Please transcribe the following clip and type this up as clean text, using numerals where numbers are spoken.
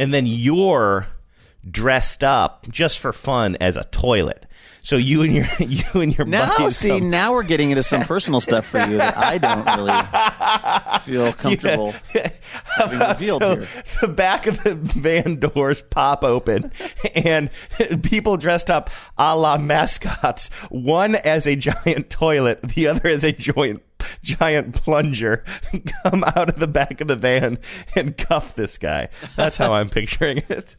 and then you're dressed up just for fun as a toilet. So you and your buddies now we're getting into some personal stuff for you that I don't really feel comfortable having revealed here. The back of the van doors pop open, and people dressed up a la mascots, one as a giant toilet, the other as a giant plunger, come out of the back of the van and cuff this guy. That's how I'm picturing it.